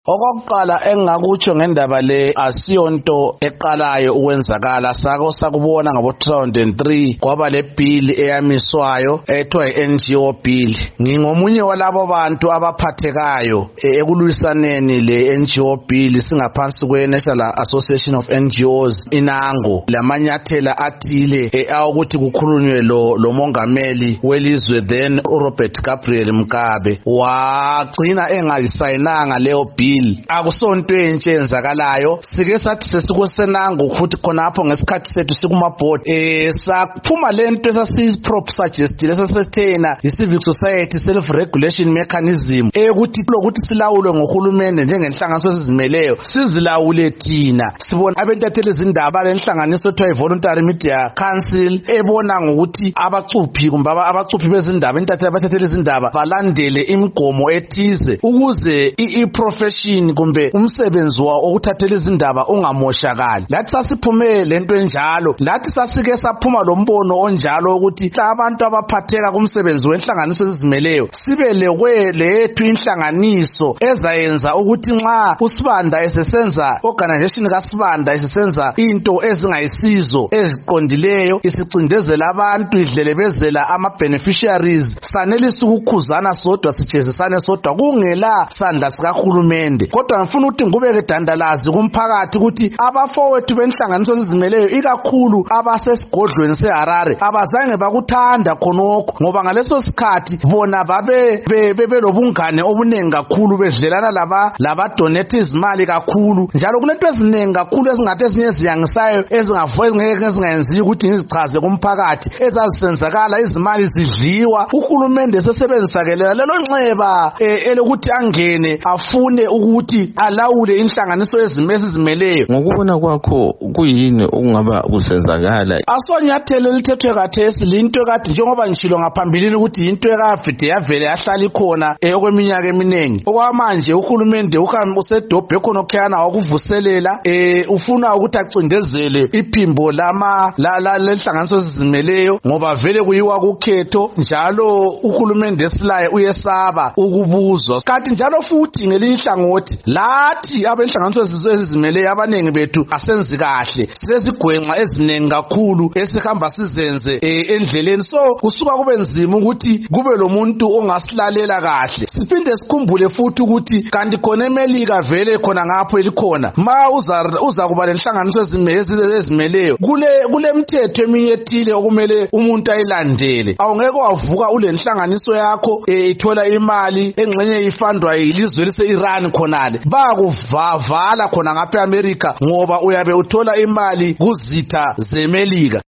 Okokuqala engakutsho ngendaba le asiyonto eqalayo ukwenzakala sakubona ngabo 2003 kwaba le bill eyamiswayo ethiwa NGO bill. Ngingomunye walabo bantu abaphathekayo ekulwisaneni le NGO bill singaphansi kwe National Association of NGOs inango lamanyathela athile awukuthi kukhulunywe lo mongameli welizwe then Robert Gabriel Mugabe wagcina engayisayinanga leyo bill. Akusonto entshe enzakalayo sike sathi sesikusenango futhi khonapho ngesikhathi sethu sikumabhodi saphuma lento suggest lesasethena i-civic society self regulation mechanism ukuthi lokuthi silawulwe ngohulumende njengenhlanganiso ezizimeleyo sizilawule thina sibona abentatheli izindaba lenhlanganiso ethiwa voluntary media council ebona ngokuthi abacuphi bezindaba abathatheli izindaba balandele imigomo ethize ukuze i-profession kumbe umsebenzi wawo okuthathela izindaba ungamoshakali. Lathi sasiphume lento enjalo, lathi sasike saphuma lombono onjalo ukuthi abantu abaphatheka kumsebenzi wenhlanganiso ezizimeleyo sibelekwe lethu inhlanganiso ezayenza ukuthi nxa uSibanda esesenza organization kaSibanda esesenza into ezingayisizo eziqondileyo isicindezela abantu idlelebezela ama-beneficiaries sanelisa ukukhuzana sodwa sijezisane sodwa kungela sandla sikahulumende. Kodwa ngifuna ukuthi ngubeke dandalazi kumphakathi ukuthi abafowethu benhlanganiso ezizimeleyo ikakhulu abasesigodlweni seHarare abazange bakuthanda khonokho ngoba ngaleso sikhathi bona babe belobungane obunengi kakhulu bedlelana laba donate izimali kakhulu njalo kulento eziningi kakhulu ezingathi ezinye ziyangisayo ezingayenziyo ukuthi ngizichaze kumphakathi ezazisenzakala izimali zidliwa uhulumende sesebenzisakelela lelo nxeba elokuthi angene afune ukuthi alawule inhlanganiso ezizimeleyo. Ngokubona kwakho kuyini okungaba kusenzakala? Asonyathelo lithethwe kathesi linto kade njengoba ngishilo ngaphambilini ukuthi into ekavide yavele yahlala ikhona okweminyaka eminingi. Okwamanje uhulumende uhambe usedobhe khona okhayana wakuvuselela ufuna ukuthi acindezele iphimbo lenhlanganiso ezizimeleyo ngoba vele kuyiwa kukhetho njalo uhulumende esilaye uyesaba ukubuzwa. Kanti njalo futhi ngelinye ihlangothi lathi abenhlanganiso ezizimeleyo abanengi bethu asenzi kahle sezigwenxa eziningi kakhulu esihamba sizenze endleleni so kusuka kube nzima ukuthi kube lo muntu ongasilalela kahle. Siphinde sikhumbule futhi ukuthi kanti khona eMelika vele khona ngapho elikhona ma uza kuba lenhlanganiso ezizimeleyo kule mithetho eminye ethile okumele umuntu ayilandele. Awungeke wavuka ulenhlanganiso yakho ithola imali engxenye ifandwa yilizwe lise-Iran khonale bakuvavala khona ngapha eAmerica ngoba uyabe uthola imali kuzitha zeMelika.